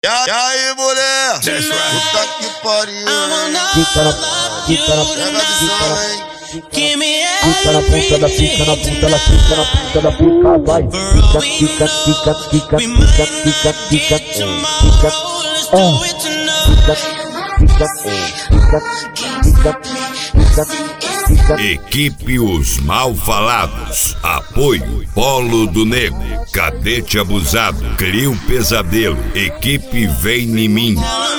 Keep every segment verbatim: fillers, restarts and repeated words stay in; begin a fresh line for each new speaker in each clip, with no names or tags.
E aí, mulher? Puta que pariu,
Fica na, fica na,
pega a visão, hein?
fica na ponta da pica, na ponta da pica, na ponta da pica, vai. Fica, fica, fica, fica, fica, fica, fica, fica, oh. Fica, fica, fica, fica, fica, fica.
Equipe Os Mal Falados. Apoio Polo do Negro, Cadete Abusado, Crio Pesadelo. Equipe Vem em Mim.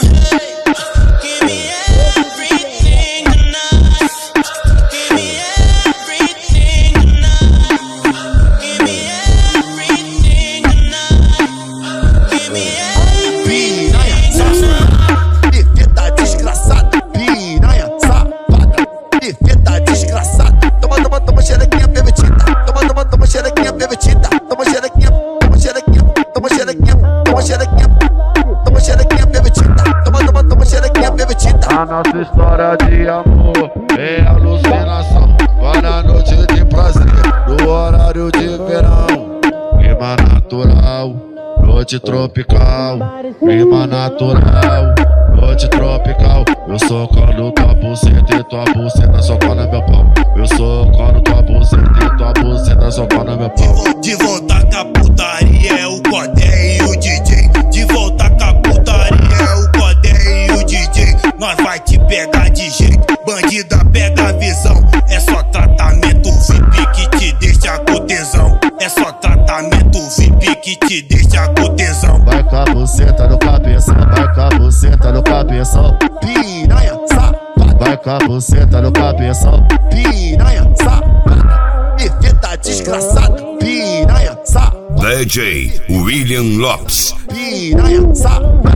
A nossa história de amor é alucinação. Para noite de prazer, no horário de verão. Clima natural, noite tropical. Clima natural, noite tropical. Eu socando tua buceta e tua buceta socando meu pau. Eu socando tua buceta e tua buceta socando meu pau.
De volta com a putaria é o Codé e o D J. De volta com a putaria é o Codé e o D J. Nós vai te pegar de jeito, bandida pega a visão. É só tratamento V I P que te deixa com tesão. É só tratamento V I P que te deixa com tesão.
Vai com a buceta no cabeção, vai com a buceta no cabeção.
Piranha, safada.
Vai com a buceta no cabeção.
Piranha, safada. Perfeita desgraçada. Piranha, safada.
D J William Lopes.
Piranha, safada.